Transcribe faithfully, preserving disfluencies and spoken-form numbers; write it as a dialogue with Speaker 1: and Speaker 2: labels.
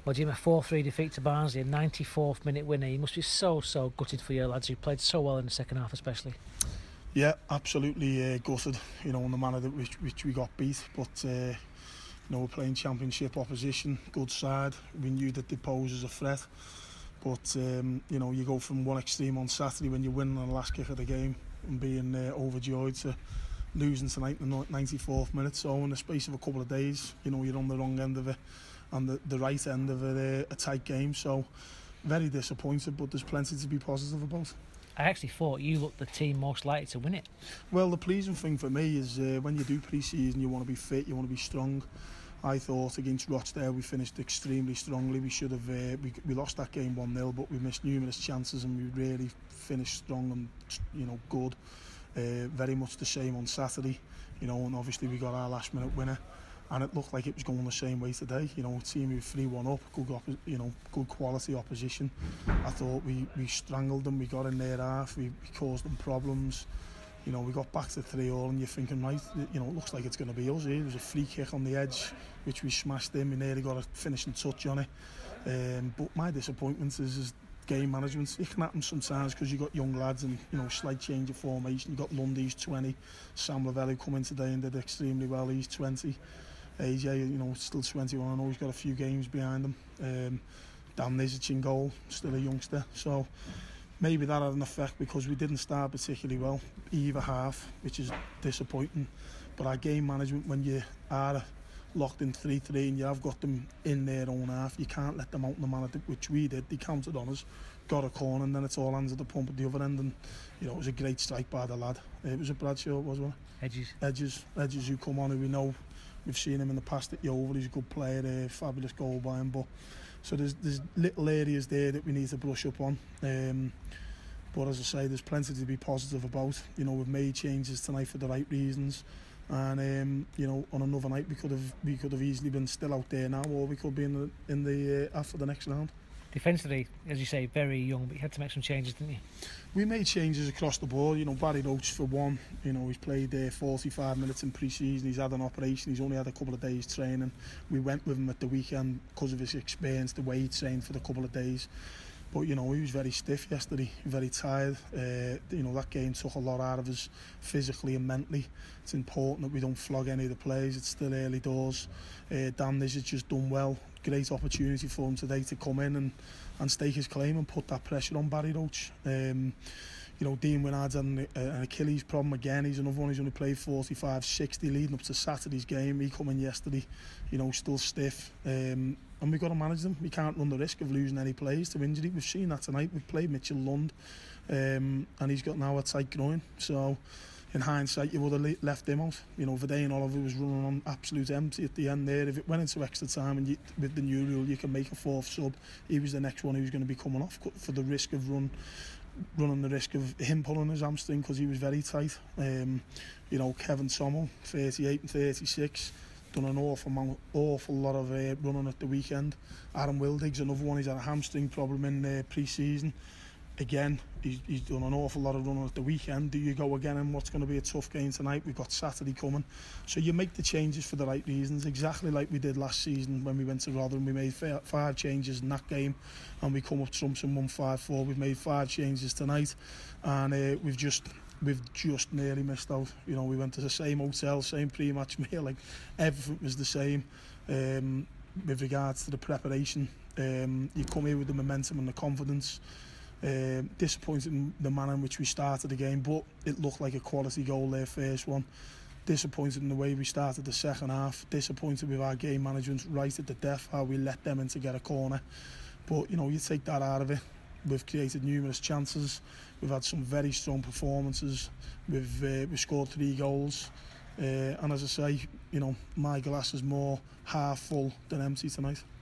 Speaker 1: Well, Jim, a four three defeat to Barnsley, a ninety-fourth minute winner. You must be so, so gutted for your lads who played so well in the second half especially.
Speaker 2: Yeah, absolutely uh, gutted, you know, in the manner that which, which we got beat. But, uh, you know, we're playing championship opposition, good side. We knew that they pose as a threat. But, um, you know, you go from one extreme on Saturday when you win on the last kick of the game and being uh, overjoyed to losing tonight in the ninety-fourth minute. So in the space of a couple of days, you know, you're on the wrong end of it and the, the right end of a, a tight game. So very disappointed, but there's plenty to be positive about.
Speaker 1: I actually thought you looked the team most likely to win it.
Speaker 2: Well, the pleasing thing for me is uh, when you do pre-season, you want to be fit, you want to be strong. I thought against Rochdale we finished extremely strongly. We should have uh, we, we lost that game one nil, but we missed numerous chances and we really finished strong and, you know, good. Uh, very much the same on Saturday, you know, and obviously we got our last minute winner, and it looked like it was going the same way today. You know, a team who three one up, good oppo- you know, good quality opposition. I thought we, we strangled them, we got in their half, we, we caused them problems. You know, we got back to three all, and you're thinking, right, you know, it looks like it's going to be us here. There was a free kick on the edge, which we smashed in. We nearly got a finishing touch on it. Um, but my disappointment is, is game management. It can happen sometimes because you got young lads and, you know, slight change of formation. You got Lundy's twenty, Sam Lavelle come in today and did extremely well. He's twenty. A J, you know, still twenty-one. I know he's got a few games behind him. Um, Dan Nizic in goal, still a youngster. So maybe that had an effect because we didn't start particularly well either half, which is disappointing. But our game management, when you are locked in three three and you have got them in their own half, you can't let them out in the manner which we did. They counted on us, got a corner, and then it's all hands at the pump at the other end. And, you know, it was a great strike by the lad. It was a Bradshaw, wasn't it?
Speaker 1: Edges.
Speaker 2: Edges. Edges who come on, who we know. We've seen him in the past at Yeovil. He's a good player, a fabulous goal by him. But so there's there's little areas there that we need to brush up on. Um, but as I say, there's plenty to be positive about. You know, we've made changes tonight for the right reasons, and um, you know, on another night we could have we could have easily been still out there now, or we could be in the in the uh, after the next round.
Speaker 1: Defensively, as you say, very young, but you had to make some changes, didn't you?
Speaker 2: We made changes across the board. You know, Barry Roach for one. You know, he's played uh, forty-five minutes in pre-season. He's had an operation. He's only had a couple of days training. We went with him at the weekend because of his experience, the way he trained for the couple of days. But, you know, he was very stiff yesterday, very tired. Uh, you know, that game took a lot out of us physically and mentally. It's important that we don't flog any of the players. It's still early doors. Uh, Dan Nizic just done well. Great opportunity for him today to come in and, and stake his claim and put that pressure on Barry Roach. Um, you know, Dean Winnard's had an, an Achilles problem again. He's another one. He's only played forty-five, sixty leading up to Saturday's game. He come in yesterday, you know, still stiff. Um, and we've got to manage them. We can't run the risk of losing any players to injury. We've seen that tonight. We've played Mitchell Lund, um, and he's got now a tight groin. So, in hindsight, you would have left him out. You know, Verdane Oliver was running on absolute empty at the end there. If it went into extra time, and you, with the new rule, you can make a fourth sub, he was the next one who was going to be coming off for the risk of run. running the risk of him pulling his hamstring because he was very tight. Um, you know, Kevin Sommel, thirty-eight and thirty-six, done an awful amount, awful lot of uh, running at the weekend. Aaron Wildig's another one. He's had a hamstring problem in uh, pre-season. Again, he's, he's done an awful lot of running at the weekend. Do you go again in what's going to be a tough game tonight? We've got Saturday coming. So you make the changes for the right reasons, exactly like we did last season when we went to Rotherham. We made five changes in that game and we come up trumps and won five four. We've made five changes tonight and uh, we've just we've just nearly missed out. You know, we went to the same hotel, same pre-match meal, like everything was the same. Um, with regards to the preparation, um, you come here with the momentum and the confidence. Uh, disappointed in the manner in which we started the game, but it looked like a quality goal there, first one. Disappointed in the way we started the second half. Disappointed with our game management right at the death, how we let them in to get a corner. But, you know, you take that out of it. We've created numerous chances. We've had some very strong performances. We've, uh, we've scored three goals. Uh, and as I say, you know, my glass is more half full than empty tonight.